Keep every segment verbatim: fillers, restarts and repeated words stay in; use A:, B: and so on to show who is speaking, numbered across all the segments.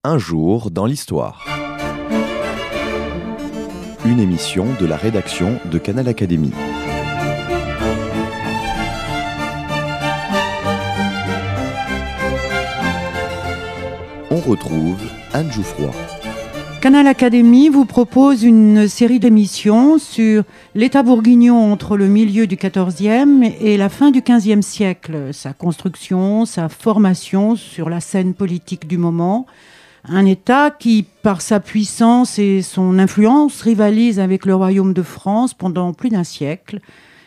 A: Un jour dans l'histoire. Une émission de la rédaction de Canal Académie. On retrouve Anne Jouffroy.
B: Canal Académie vous propose une série d'émissions sur l'État bourguignon entre le milieu du quatorzième et la fin du quinzième siècle, sa construction, sa formation sur la scène politique du moment. Un État qui, par sa puissance et son influence, rivalise avec le royaume de France pendant plus d'un siècle.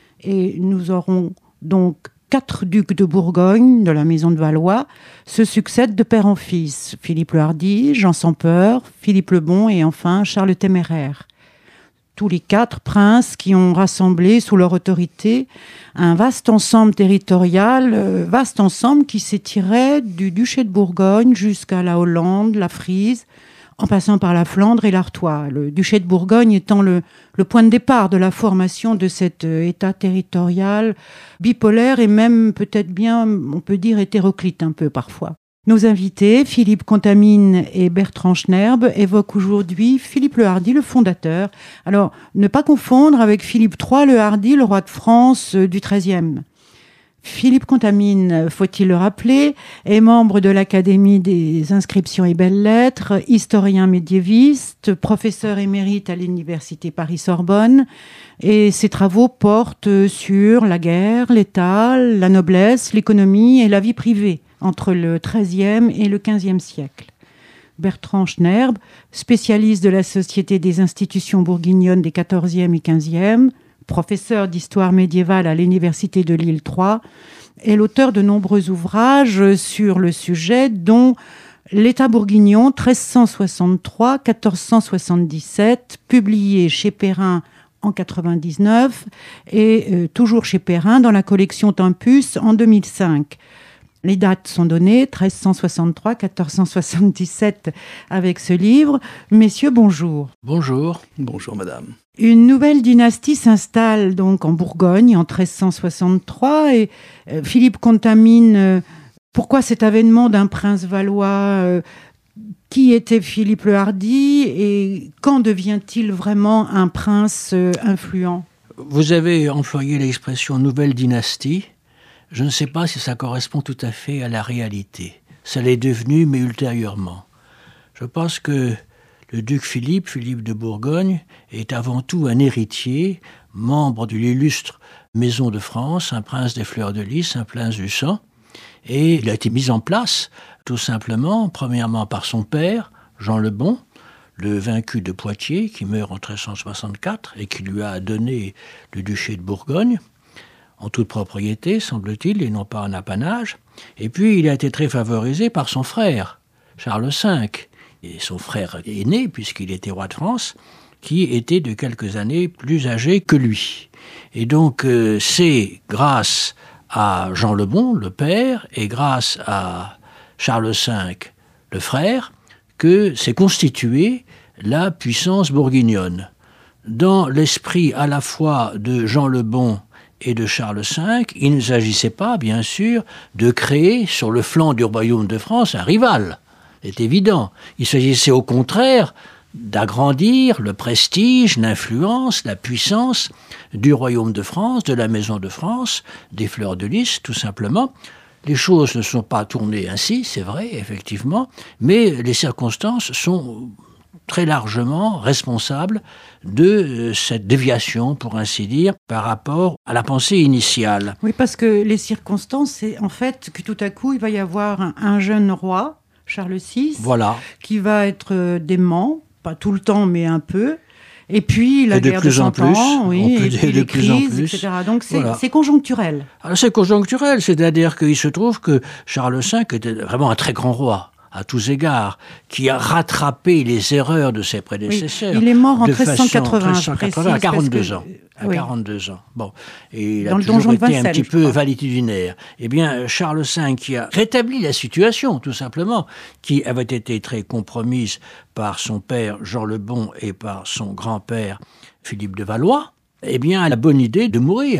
B: Et nous aurons donc quatre ducs de Bourgogne, de la maison de Valois, se succèdent de père en fils. Philippe le Hardi, Jean sans peur, Philippe le Bon et enfin Charles le Téméraire. Tous les quatre princes qui ont rassemblé sous leur autorité un vaste ensemble territorial, euh, vaste ensemble qui s'étirait du duché de Bourgogne jusqu'à la Hollande, la Frise, en passant par la Flandre et l'Artois. Le duché de Bourgogne étant le, le point de départ de la formation de cet euh, État territorial bipolaire et même peut-être bien, on peut dire, hétéroclite un peu parfois. Nos invités, Philippe Contamine et Bertrand Schnerb, évoquent aujourd'hui Philippe le Hardi, le fondateur. Alors, ne pas confondre avec Philippe trois le Hardi, le roi de France euh, du treizième. Philippe Contamine, faut-il le rappeler, est membre de l'Académie des inscriptions et belles-lettres, historien médiéviste, professeur émérite à l'Université Paris-Sorbonne, et ses travaux portent sur la guerre, l'État, la noblesse, l'économie et la vie privée entre le treizième et le quinzième siècle. Bertrand Schnerb, spécialiste de la Société des institutions bourguignonnes des quatorzième et quinzième, professeur d'histoire médiévale à l'Université de Lille trois, est l'auteur de nombreux ouvrages sur le sujet, dont l'État bourguignon treize cent soixante-trois à quatorze cent soixante-dix-sept, publié chez Perrin en quatre-vingt-dix-neuf et euh, toujours chez Perrin dans la collection Tempus en deux mille cinq. Les dates sont données, treize cent soixante-trois à quatorze cent soixante-dix-sept avec ce livre. Messieurs, bonjour.
C: Bonjour. Bonjour, madame.
B: Une nouvelle dynastie s'installe donc en Bourgogne en treize cent soixante-trois et euh, Philippe Contamine, euh, pourquoi cet avènement d'un prince valois euh, Qui était Philippe le Hardi et quand devient-il vraiment un prince euh, influent ?
C: Vous avez employé l'expression nouvelle dynastie. Je ne sais pas si ça correspond tout à fait à la réalité. Ça l'est devenu, mais ultérieurement. Je pense que le duc Philippe, Philippe de Bourgogne, est avant tout un héritier, membre de l'illustre Maison de France, un prince des fleurs de lys, un prince du sang. Et il a été mis en place, tout simplement, premièrement par son père, Jean le Bon, le vaincu de Poitiers, qui meurt en treize cent soixante-quatre et qui lui a donné le duché de Bourgogne, en toute propriété, semble-t-il, et non pas en apanage. Et puis, il a été très favorisé par son frère, Charles cinq, et son frère aîné, puisqu'il était roi de France, qui était de quelques années plus âgé que lui. Et donc, euh, c'est grâce à Jean le Bon, le père, et grâce à Charles cinq, le frère, que s'est constituée la puissance bourguignonne. Dans l'esprit à la fois de Jean le Bon et de Charles cinq, il ne s'agissait pas, bien sûr, de créer sur le flanc du royaume de France un rival. C'est évident. Il s'agissait au contraire d'agrandir le prestige, l'influence, la puissance du royaume de France, de la maison de France, des fleurs de lys, tout simplement. Les choses ne sont pas tournées ainsi, c'est vrai, effectivement, mais les circonstances sont très largement responsables de cette déviation, pour ainsi dire, par rapport à la pensée initiale.
B: Oui, parce que les circonstances, c'est en fait que tout à coup, il va y avoir un, un jeune roi, Charles six, voilà, qui va être dément, pas tout le temps, mais un peu. Et puis la
C: et de
B: guerre
C: plus
B: de Cent Ans, oui, et puis les crises, et cetera. Donc c'est, voilà. c'est conjoncturel.
C: Alors c'est conjoncturel, c'est-à-dire qu'il se trouve que Charles cinq était vraiment un très grand roi, à tous égards, qui a rattrapé les erreurs de ses prédécesseurs.
B: Oui, il est mort en treize cent quatre-vingts,
C: treize cent quatre-vingts, à quarante-deux
B: que,
C: ans. À
B: oui.
C: quarante-deux ans. Bon. Et il a
B: Dans
C: toujours été
B: Vincennes,
C: un petit peu valétudinaire. Eh bien, Charles cinq, qui a rétabli la situation, tout simplement, qui avait été très compromise par son père Jean le Bon et par son grand-père Philippe de Valois, eh bien, a la bonne idée de mourir.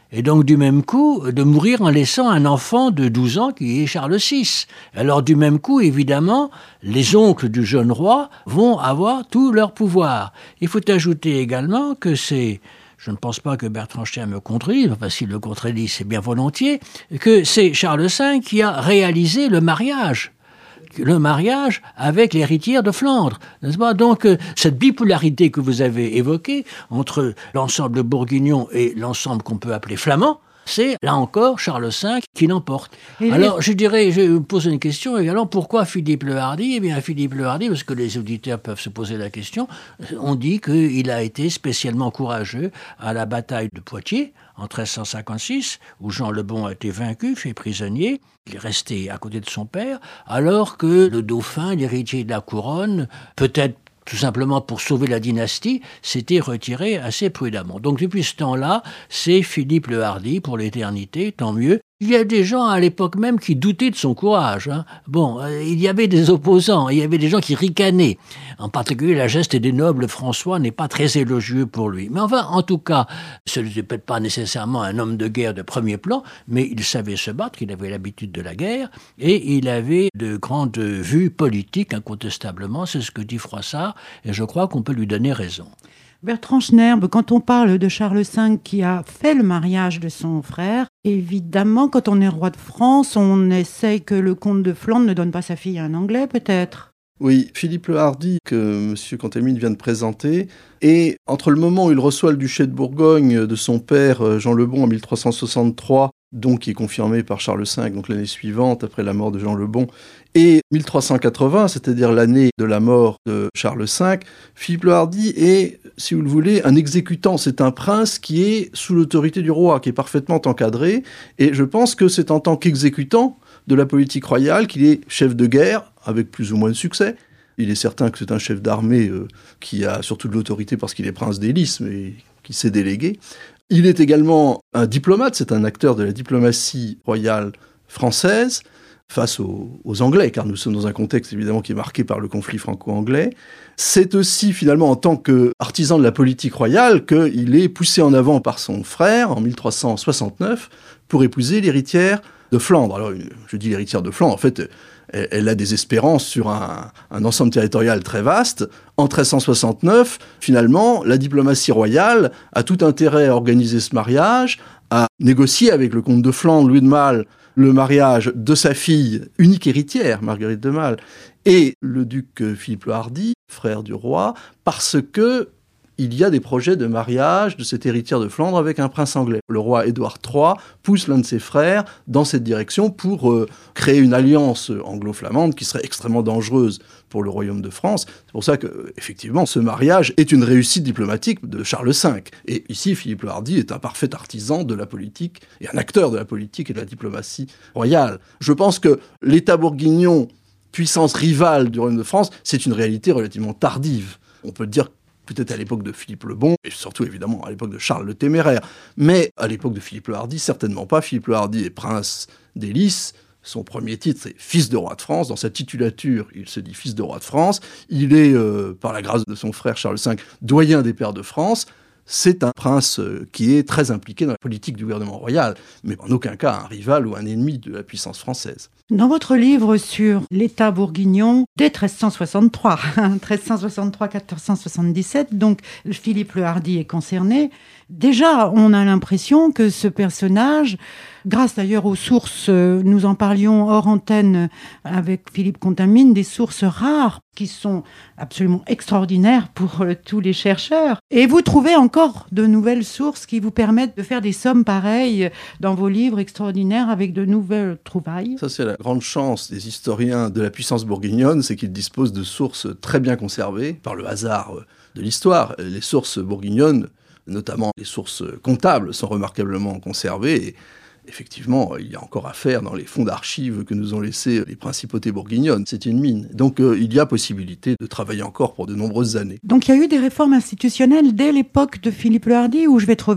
C: Et donc, du même coup, de mourir en laissant un enfant de douze ans qui est Charles six. Alors, du même coup, évidemment, les oncles du jeune roi vont avoir tout leur pouvoir. Il faut ajouter également que c'est, je ne pense pas que Bertrand Stein me contredise, enfin, s'il le contredit, c'est bien volontiers, que c'est Charles cinq qui a réalisé le mariage. le mariage avec l'héritière de Flandre, n'est-ce pas? Donc, euh, cette bipolarité que vous avez évoquée entre l'ensemble bourguignon et l'ensemble qu'on peut appeler flamand, c'est, là encore, Charles cinq qui l'emporte. Et alors, les... je dirais, je me pose une question également, pourquoi Philippe le Hardi? Eh bien, Philippe le Hardi, parce que les auditeurs peuvent se poser la question, on dit qu'il a été spécialement courageux à la bataille de Poitiers, en treize cent cinquante-six, où Jean le Bon a été vaincu, fait prisonnier. Il est resté à côté de son père, alors que le dauphin, l'héritier de la couronne, peut-être tout simplement pour sauver la dynastie, s'était retiré assez prudemment. Donc depuis ce temps-là, c'est Philippe le Hardi pour l'éternité, tant mieux. Il y a des gens à l'époque même qui doutaient de son courage. Hein. Bon, euh, il y avait des opposants, il y avait des gens qui ricanaient. En particulier, la geste des nobles François n'est pas très élogieux pour lui. Mais enfin, en tout cas, ce n'était peut-être pas nécessairement un homme de guerre de premier plan, mais il savait se battre, il avait l'habitude de la guerre, et il avait de grandes vues politiques, incontestablement, c'est ce que dit Froissart, et je crois qu'on peut lui donner raison.
B: Bertrand Schnerb, quand on parle de Charles cinq qui a fait le mariage de son frère, évidemment, quand on est roi de France, on essaye que le comte de Flandre ne donne pas sa fille à un Anglais, peut-être.
D: Oui, Philippe le Hardi, que M. Cantemir vient de présenter, et entre le moment où il reçoit le duché de Bourgogne de son père, Jean le Bon, en mille trois cent soixante-trois, donc qui est confirmé par Charles cinq, donc l'année suivante, après la mort de Jean le Bon, et mille trois cent quatre-vingts, c'est-à-dire l'année de la mort de Charles cinq, Philippe le Hardi est, si vous le voulez, un exécutant. C'est un prince qui est sous l'autorité du roi, qui est parfaitement encadré, et je pense que c'est en tant qu'exécutant de la politique royale qu'il est chef de guerre, avec plus ou moins de succès. Il est certain que c'est un chef d'armée euh, qui a surtout de l'autorité parce qu'il est prince des Lys, mais qui s'est délégué. Il est également un diplomate, c'est un acteur de la diplomatie royale française face aux, aux Anglais, car nous sommes dans un contexte évidemment qui est marqué par le conflit franco-anglais. C'est aussi finalement en tant qu'artisan de la politique royale qu'il est poussé en avant par son frère en mille trois cent soixante-neuf pour épouser l'héritière de Flandre. Alors je dis l'héritière de Flandre, en fait elle, elle a des espérances sur un, un ensemble territorial très vaste. En treize cent soixante-neuf, finalement, la diplomatie royale a tout intérêt à organiser ce mariage, à négocier avec le comte de Flandre, Louis de Malle, le mariage de sa fille, unique héritière, Marguerite de Malle, et le duc Philippe le Hardi, frère du roi, parce que il y a des projets de mariage de cette héritière de Flandre avec un prince anglais. Le roi Édouard trois pousse l'un de ses frères dans cette direction pour euh, créer une alliance anglo-flamande qui serait extrêmement dangereuse pour le royaume de France. C'est pour ça que, effectivement, ce mariage est une réussite diplomatique de Charles cinq. Et ici, Philippe le Hardi est un parfait artisan de la politique et un acteur de la politique et de la diplomatie royale. Je pense que l'État bourguignon, puissance rivale du royaume de France, c'est une réalité relativement tardive. On peut dire peut-être à l'époque de Philippe le Bon, et surtout évidemment à l'époque de Charles le Téméraire. Mais à l'époque de Philippe le Hardi, certainement pas. Philippe le Hardi est prince des Lys. Son premier titre, c'est fils de roi de France. Dans sa titulature, il se dit fils de roi de France. Il est, euh, par la grâce de son frère Charles cinq, doyen des pairs de France. C'est un prince qui est très impliqué dans la politique du gouvernement royal, mais en aucun cas un rival ou un ennemi de la puissance française.
B: Dans votre livre sur l'État bourguignon, dès treize cent soixante-trois, treize cent soixante-trois à quatorze cent soixante-dix-sept, donc Philippe le Hardi est concerné, déjà on a l'impression que ce personnage, grâce d'ailleurs aux sources, nous en parlions hors antenne avec Philippe Contamine, des sources rares qui sont absolument extraordinaires pour euh, tous les chercheurs. Et vous trouvez encore de nouvelles sources qui vous permettent de faire des sommes pareilles dans vos livres extraordinaires avec de nouvelles trouvailles.
D: Ça, c'est la grande chance des historiens de la puissance bourguignonne, c'est qu'ils disposent de sources très bien conservées par le hasard de l'histoire. Les sources bourguignonnes, notamment les sources comptables, sont remarquablement conservées. Et effectivement, il y a encore à faire dans les fonds d'archives que nous ont laissés les principautés bourguignonnes. C'est une mine. Donc, euh, il y a possibilité de travailler encore pour de nombreuses années.
B: Donc, il y a eu des réformes institutionnelles dès l'époque de Philippe le Hardi, ou je vais trop vite là ?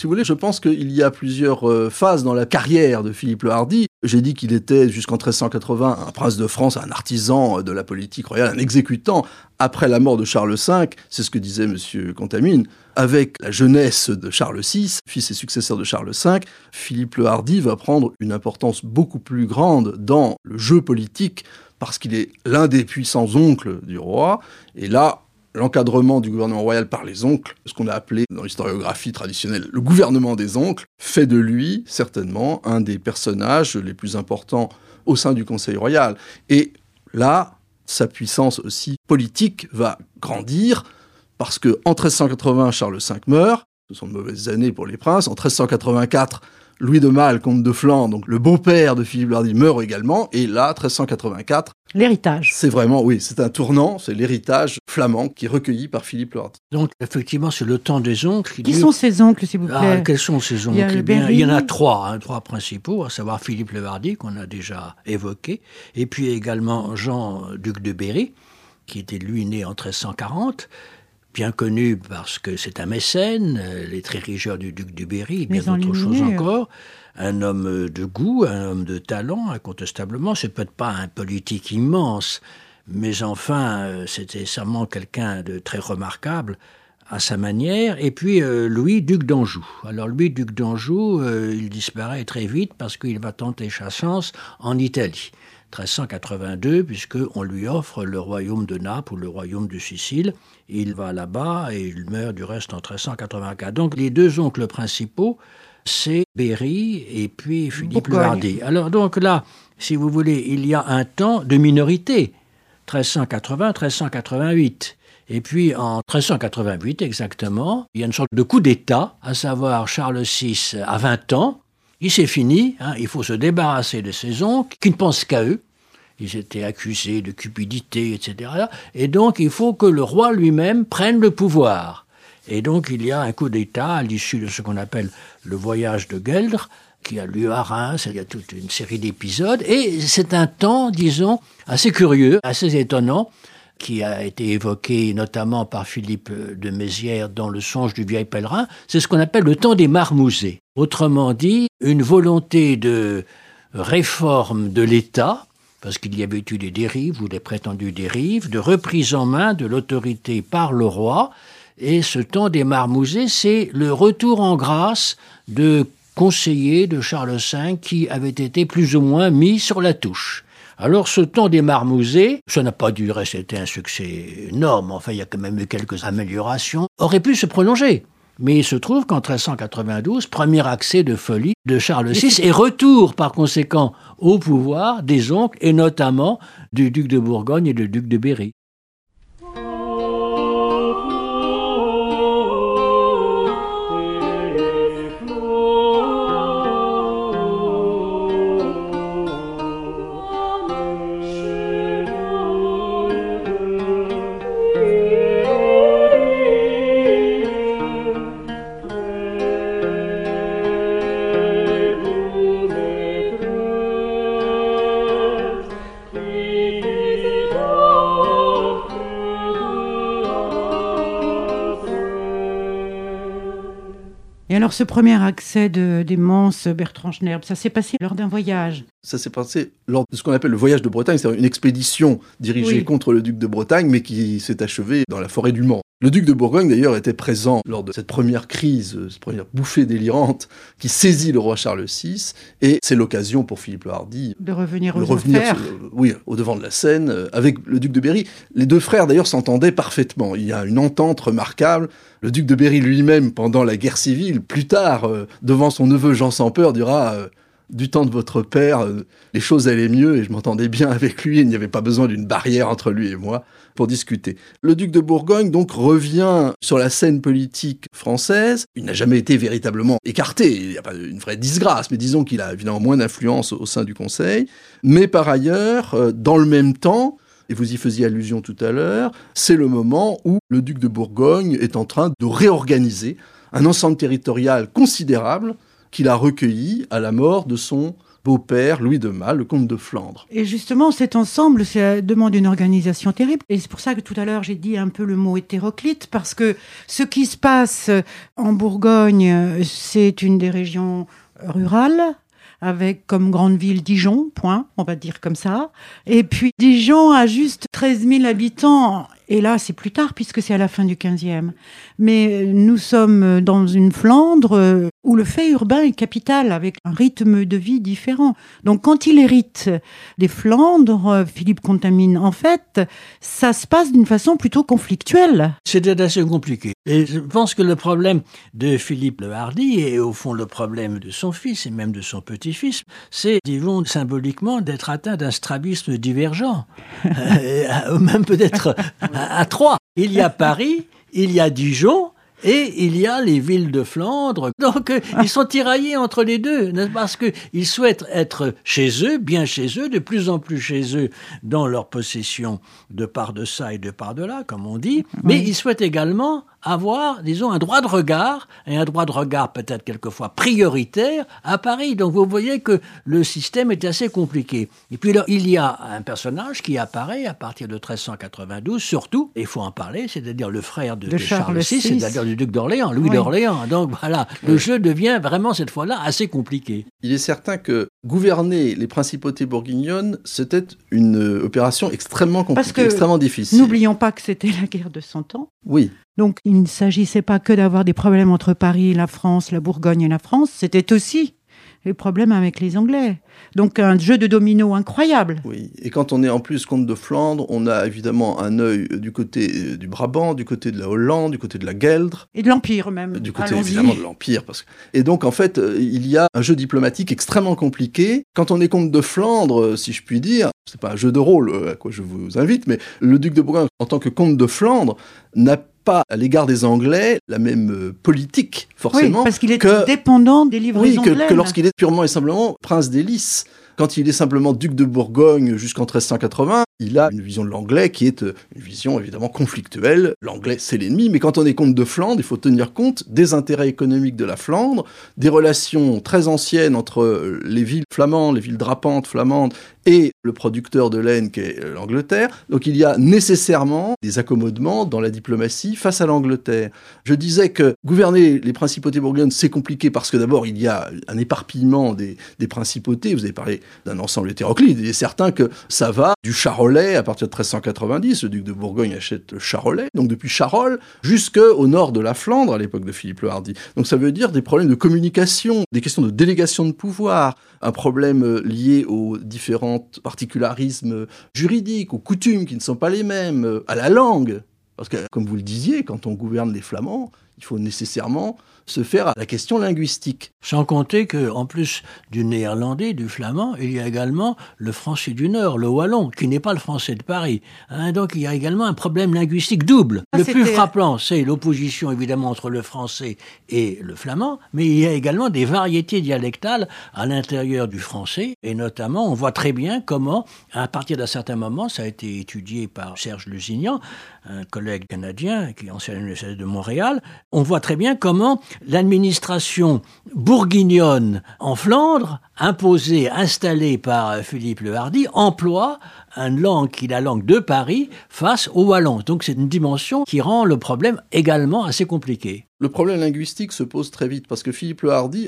D: Si vous voulez, je pense qu'il y a plusieurs euh, phases dans la carrière de Philippe le Hardi. J'ai dit qu'il était, jusqu'en treize cent quatre-vingts, un prince de France, un artisan de la politique royale, un exécutant. Après la mort de Charles cinq, c'est ce que disait M. Contamine, avec la jeunesse de Charles six, fils et successeur de Charles cinq, Philippe le Hardi va prendre une importance beaucoup plus grande dans le jeu politique, parce qu'il est l'un des puissants oncles du roi. Et là, l'encadrement du gouvernement royal par les oncles, ce qu'on a appelé dans l'historiographie traditionnelle le gouvernement des oncles, fait de lui certainement un des personnages les plus importants au sein du Conseil royal. Et là, sa puissance aussi politique va grandir, parce qu'en treize cent quatre-vingts, Charles cinq meurt, ce sont de mauvaises années pour les princes. En treize cent quatre-vingt-quatre, Louis de Malle, comte de Flandre, donc le beau-père de Philippe le Hardi, meurt également. Et là, treize cent quatre-vingt-quatre...
B: L'héritage.
D: C'est vraiment, oui, c'est un tournant, c'est l'héritage flamand qui est recueilli par Philippe le Hardi.
C: Donc, effectivement, c'est le temps des oncles.
B: Qui, qui sont ces oncles, s'il vous plaît?
C: Ah, quels sont ces oncles?
B: Il y, a
C: eh bien, il y en a trois, hein, trois principaux, à savoir Philippe le Hardi, qu'on a déjà évoqué, et puis également Jean, duc de Berry, qui était lui né en treize cent quarante, bien connu parce que c'est un mécène, les trérigeurs du duc de Berry, et bien d'autres choses encore. Un homme de goût, un homme de talent, incontestablement. C'est peut-être pas un politique immense, mais enfin, c'était sûrement quelqu'un de très remarquable à sa manière. Et puis, euh, Louis, duc d'Anjou. Alors, Louis, duc d'Anjou, euh, il disparaît très vite parce qu'il va tenter sa chance en Italie. treize cent quatre-vingt-deux, puisqu'on lui offre le royaume de Naples ou le royaume de Sicile. Il va là-bas et il meurt du reste en treize cent quatre-vingt-quatre. Donc, les deux oncles principaux, c'est Berry et puis Philippe le Hardi. Alors donc là, si vous voulez, il y a un temps de minorité, treize cent quatre-vingts, treize cent quatre-vingt-huit. Et puis en treize cent quatre-vingt-huit exactement, il y a une sorte de coup d'État, à savoir Charles six à vingt ans. Il s'est fini, hein, il faut se débarrasser de ses oncles qui ne pensent qu'à eux. Ils étaient accusés de cupidité, et cetera. Et donc il faut que le roi lui-même prenne le pouvoir. Et donc, il y a un coup d'État à l'issue de ce qu'on appelle le voyage de Gueldre, qui a lieu à Reims. Il y a toute une série d'épisodes. Et c'est un temps, disons, assez curieux, assez étonnant, qui a été évoqué notamment par Philippe de Mézières dans Le songe du vieil pèlerin. C'est ce qu'on appelle le temps des marmousets. Autrement dit, une volonté de réforme de l'État, parce qu'il y avait eu des dérives ou des prétendues dérives, de reprise en main de l'autorité par le roi. Et ce temps des marmousets, c'est le retour en grâce de conseillers de Charles cinq qui avaient été plus ou moins mis sur la touche. Alors ce temps des marmousets, ça n'a pas duré, c'était un succès énorme, enfin il y a quand même eu quelques améliorations, aurait pu se prolonger. Mais il se trouve qu'en treize cent quatre-vingt-douze, premier accès de folie de Charles six et retour par conséquent au pouvoir des oncles et notamment du duc de Bourgogne et du duc de Berry.
B: Et alors, ce premier accès de démence, Bertrand Schnerb, ça s'est passé lors d'un voyage?
D: Ça s'est passé lors de ce qu'on appelle le voyage de Bretagne, c'est-à-dire une expédition dirigée oui. contre le duc de Bretagne, mais qui s'est achevée dans la forêt du Mans. Le duc de Bourgogne, d'ailleurs, était présent lors de cette première crise, cette première bouffée délirante qui saisit le roi Charles six, et c'est l'occasion pour Philippe le Hardi
B: de revenir,
D: de
B: aux
D: revenir sur, oui, au devant de la scène, avec le duc de Berry. Les deux frères, d'ailleurs, s'entendaient parfaitement. Il y a une entente remarquable. Le duc de Berry lui-même, pendant la guerre civile, plus tard, euh, devant son neveu Jean sans peur, dira euh, « Du temps de votre père, euh, les choses allaient mieux et je m'entendais bien avec lui. Il n'y avait pas besoin d'une barrière entre lui et moi pour discuter. » Le duc de Bourgogne, donc, revient sur la scène politique française. Il n'a jamais été véritablement écarté. Il n'y a pas une vraie disgrâce, mais disons qu'il a évidemment moins d'influence au sein du Conseil. Mais par ailleurs, euh, dans le même temps, et vous y faisiez allusion tout à l'heure, c'est le moment où le duc de Bourgogne est en train de réorganiser un ensemble territorial considérable qu'il a recueilli à la mort de son beau-père, Louis de Mal, le comte de Flandre.
B: Et justement, cet ensemble, ça demande une organisation terrible. Et c'est pour ça que tout à l'heure, j'ai dit un peu le mot hétéroclite, parce que ce qui se passe en Bourgogne, c'est une des régions rurales, avec comme grande ville Dijon, point, on va dire comme ça. Et puis Dijon a juste treize mille habitants, et là c'est plus tard puisque c'est à la fin du quinzième. Mais nous sommes dans une Flandre où le fait urbain est capital, avec un rythme de vie différent. Donc quand il hérite des Flandres, Philippe Contamine, en fait, ça se passe d'une façon plutôt conflictuelle.
C: C'était assez compliqué. Et je pense que le problème de Philippe le Hardi, et au fond le problème de son fils et même de son petit-fils, c'est, disons symboliquement, d'être atteint d'un strabisme divergent. euh, même peut-être à, à trois. Il y a Paris, il y a Dijon, et il y a les villes de Flandre. Donc, euh, ils sont tiraillés entre les deux, parce qu'ils souhaitent être chez eux, bien chez eux, de plus en plus chez eux, dans leur possession de part de ça et de part de là, comme on dit. Mais oui. Ils souhaitent également avoir, disons, un droit de regard, et un droit de regard peut-être quelquefois prioritaire à Paris. Donc vous voyez que le système est assez compliqué. Et puis là, il y a un personnage qui apparaît à partir de treize cent quatre-vingt-douze, surtout, et il faut en parler, c'est-à-dire le frère de, de, de Charles, Charles six, c'est-à-dire du duc d'Orléans, Louis oui. d'Orléans. Donc voilà, le oui. jeu devient vraiment cette fois-là assez compliqué.
D: Il est certain que gouverner les principautés bourguignonnes, c'était une opération extrêmement compliquée, Parce que, extrêmement difficile.
B: N'oublions pas que c'était la guerre de Cent Ans.
D: Oui.
B: Donc, il ne s'agissait pas que d'avoir des problèmes entre Paris, la France, la Bourgogne et la France, c'était aussi les problèmes avec les Anglais. Donc, un jeu de domino incroyable.
D: Oui, et quand on est en plus comte de Flandre, on a évidemment un œil du côté du Brabant, du côté de la Hollande, du côté de la Gueldre.
B: Et de l'Empire même.
D: Du côté Allons-y. évidemment de l'Empire. Parce que... Et donc, en fait, il y a un jeu diplomatique extrêmement compliqué. Quand on est comte de Flandre, si je puis dire, c'est pas un jeu de rôle à quoi je vous invite, mais le duc de Bourgogne, en tant que comte de Flandre, n'a pas à l'égard des Anglais la même euh, politique, forcément.
B: Oui, parce qu'il est
D: que,
B: dépendant des livraisons
D: oui, que,
B: de laine.
D: que lorsqu'il est purement et simplement prince des Lys. Quand il est simplement duc de Bourgogne jusqu'en treize cent quatre-vingts, il a une vision de l'anglais qui est une vision évidemment conflictuelle. L'anglais, c'est l'ennemi, mais quand on est comte de Flandre, il faut tenir compte des intérêts économiques de la Flandre, des relations très anciennes entre les villes flamandes, les villes drapantes flamandes, et le producteur de laine qu'est l'Angleterre. Donc il y a nécessairement des accommodements dans la diplomatie face à l'Angleterre. Je disais que gouverner les principautés bourguignonnes, c'est compliqué parce que d'abord, il y a un éparpillement des, des principautés. Vous avez parlé d'un ensemble hétéroclite. Il est certain que ça va du Charolais à partir de treize cent quatre-vingt-dix. Le duc de Bourgogne achète le Charolais. Donc depuis Charolles jusqu'au nord de la Flandre à l'époque de Philippe le Hardi. Donc ça veut dire des problèmes de communication, des questions de délégation de pouvoir, un problème lié aux différents particularismes juridiques, aux coutumes qui ne sont pas les mêmes, à la langue. Parce que, comme vous le disiez, quand on gouverne les Flamands, il faut nécessairement se faire à la question linguistique.
C: Sans compter qu'en plus du néerlandais, du flamand, il y a également le français du Nord, le wallon, qui n'est pas le français de Paris. Hein, donc il y a également un problème linguistique double. Ah, le c'était... plus frappant, c'est l'opposition évidemment entre le français et le flamand, mais il y a également des variétés dialectales à l'intérieur du français, et notamment on voit très bien comment, à partir d'un certain moment, ça a été étudié par Serge Lusignan, un collègue canadien qui enseigne à l'Université de Montréal, on voit très bien comment l'administration bourguignonne en Flandre, imposée, installée par Philippe le Hardi, emploie une langue qui est la langue de Paris face au wallon. Donc c'est une dimension qui rend le problème également assez compliqué.
D: Le problème linguistique se pose très vite parce que Philippe le Hardi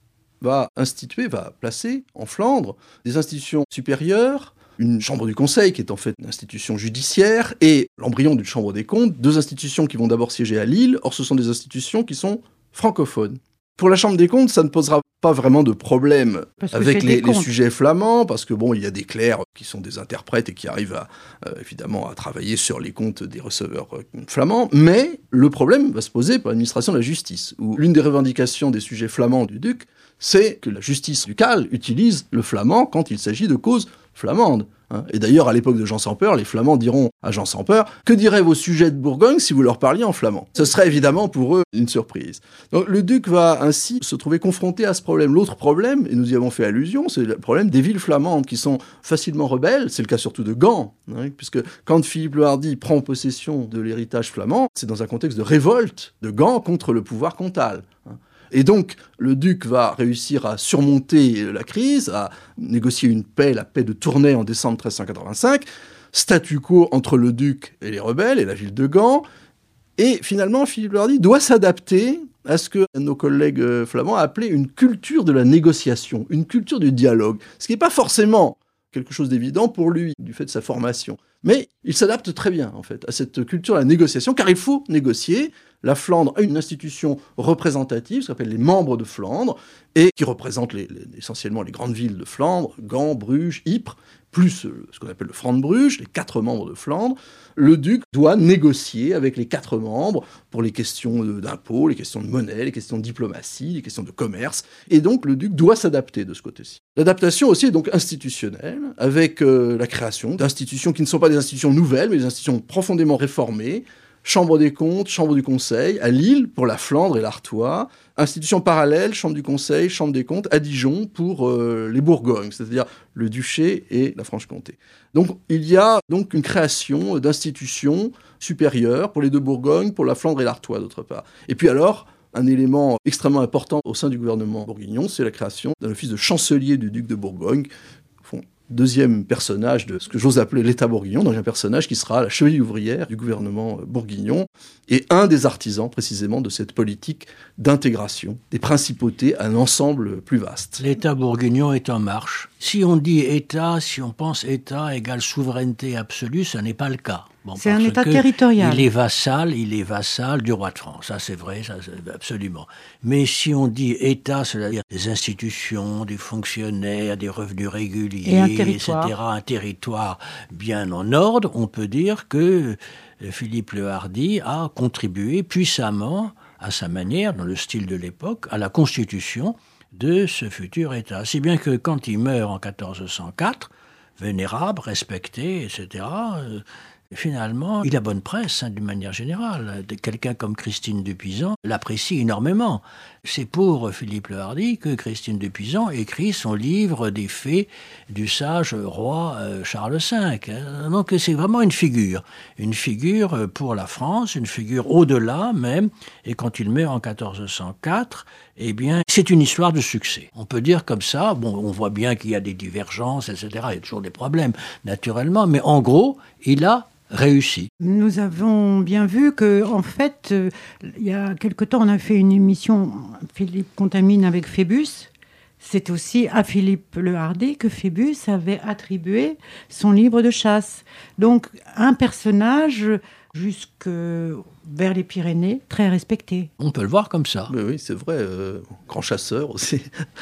D: va instituer, va placer en Flandre des institutions supérieures, une chambre du conseil qui est en fait une institution judiciaire et l'embryon d'une chambre des comptes, deux institutions qui vont d'abord siéger à Lille. Or ce sont des institutions qui sont francophones. Pour la Chambre des comptes, ça ne posera pas vraiment de problème avec les, les sujets flamands, parce que bon, il y a des clercs qui sont des interprètes et qui arrivent à, euh, évidemment à travailler sur les comptes des receveurs euh, flamands, mais le problème va se poser pour l'administration de la justice, où l'une des revendications des sujets flamands du duc, c'est que la justice ducale utilise le flamand quand il s'agit de causes flamandes. Hein. Et d'ailleurs, à l'époque de Jean sans Peur, les Flamands diront à Jean sans Peur « Que diraient vos sujets de Bourgogne si vous leur parliez en flamand ?» Ce serait évidemment pour eux une surprise. Donc le duc va ainsi se trouver confronté à ce problème. L'autre problème, et nous y avons fait allusion, c'est le problème des villes flamandes qui sont facilement rebelles. C'est le cas surtout de Gand, hein, puisque quand Philippe le Hardi prend possession de l'héritage flamand, c'est dans un contexte de révolte de Gand contre le pouvoir comtal. Hein. Et donc, le duc va réussir à surmonter la crise, à négocier une paix, la paix de Tournai en décembre treize cent quatre-vingt-cinq, statu quo entre le duc et les rebelles et la ville de Gand. Et finalement, Philippe le Hardi doit s'adapter à ce que nos collègues flamands appelaient une culture de la négociation, une culture du dialogue, ce qui n'est pas forcément quelque chose d'évident pour lui, du fait de sa formation. Mais il s'adapte très bien, en fait, à cette culture de la négociation, car il faut négocier. La Flandre a une institution représentative, ce qu'on appelle les membres de Flandre, et qui représente les, les, essentiellement les grandes villes de Flandre, Gand, Bruges, Ypres, plus ce qu'on appelle le Franc de Bruges, les quatre membres de Flandre. Le duc doit négocier avec les quatre membres pour les questions d'impôts, les questions de monnaie, les questions de diplomatie, les questions de commerce. Et donc, le duc doit s'adapter de ce côté-ci. L'adaptation aussi est donc institutionnelle, avec euh, la création d'institutions qui ne sont pas des institutions nouvelles, mais des institutions profondément réformées. Chambre des comptes, Chambre du Conseil, à Lille pour la Flandre et l'Artois, institutions parallèles, Chambre du Conseil, Chambre des comptes, à Dijon pour euh, les Bourgognes, c'est-à-dire le duché et la Franche-Comté. Donc il y a donc une création d'institutions supérieures pour les deux Bourgognes, pour la Flandre et l'Artois d'autre part. Et puis alors, un élément extrêmement important au sein du gouvernement bourguignon, c'est la création d'un office de chancelier du duc de Bourgogne, deuxième personnage de ce que j'ose appeler l'État bourguignon, donc un personnage qui sera la cheville ouvrière du gouvernement bourguignon et un des artisans précisément de cette politique d'intégration des principautés à un ensemble plus vaste.
C: L'État bourguignon est en marche. Si on dit État, si on pense État égale souveraineté absolue, ce n'est pas le cas. Bon,
B: c'est un État territorial.
C: Il est vassal, il est vassal du roi de France. Ça, c'est vrai, ça, c'est absolument. Mais si on dit État, c'est-à-dire des institutions, des fonctionnaires, des revenus réguliers,
B: et un territoire.
C: et cetera, un territoire bien en ordre, on peut dire que Philippe le Hardi a contribué puissamment, à sa manière, dans le style de l'époque, à la constitution de ce futur État. Si bien que quand il meurt en quatorze cent quatre, vénérable, respecté, et cetera, euh, finalement, il a bonne presse, hein, d'une manière générale. Quelqu'un comme Christine de Pisan l'apprécie énormément. C'est pour Philippe le Hardi que Christine de Pisan écrit son livre des faits du sage roi Charles cinq. Donc c'est vraiment une figure. Une figure pour la France, une figure au-delà même. Et quand il meurt en quatorze cent quatre, eh bien, c'est une histoire de succès. On peut dire comme ça, bon, on voit bien qu'il y a des divergences, et cetera. Il y a toujours des problèmes, naturellement. Mais en gros, il a réussi.
B: Nous avons bien vu que, en fait, euh, il y a quelque temps, on a fait une émission, Philippe Contamine avec Phébus. C'est aussi à Philippe le Hardi que Phébus avait attribué son livre de chasse. Donc, un personnage jusque vers les Pyrénées, très respecté.
C: On peut le voir comme ça.
D: Mais oui, c'est vrai. Euh, grand chasseur aussi.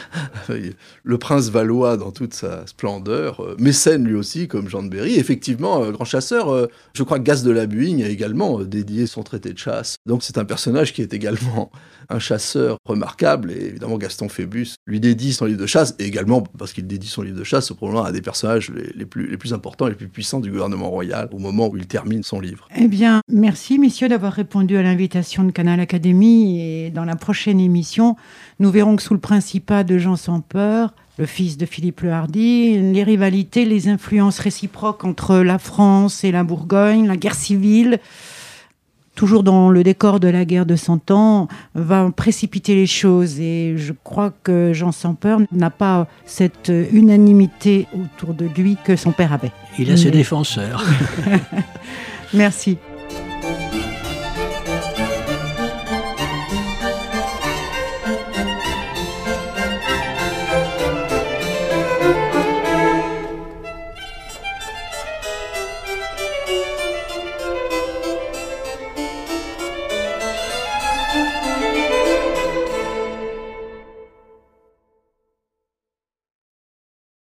D: Le prince valois dans toute sa splendeur. Euh, mécène lui aussi, comme Jean de Berry. Effectivement, euh, grand chasseur. Euh, je crois que Gas de la Buigne a également euh, dédié son traité de chasse. Donc c'est un personnage qui est également un chasseur remarquable. Et évidemment, Gaston Phébus lui dédie son livre de chasse. Et également, parce qu'il dédie son livre de chasse, c'est probablement un des personnages les, les, plus, les plus importants et les plus puissants du gouvernement royal au moment où il termine son livre.
B: Eh bien, merci, messieurs, d'avoir répondu à l'invitation de Canal Académie. Et dans la prochaine émission, nous verrons que sous le principat de Jean sans peur, le fils de Philippe le Hardi, les rivalités, les influences réciproques entre la France et la Bourgogne, la guerre civile, toujours dans le décor de la guerre de Cent Ans, va précipiter les choses. Et je crois que Jean sans peur n'a pas cette unanimité autour de lui que son père avait.
C: Il a ses défenseurs.
B: Merci.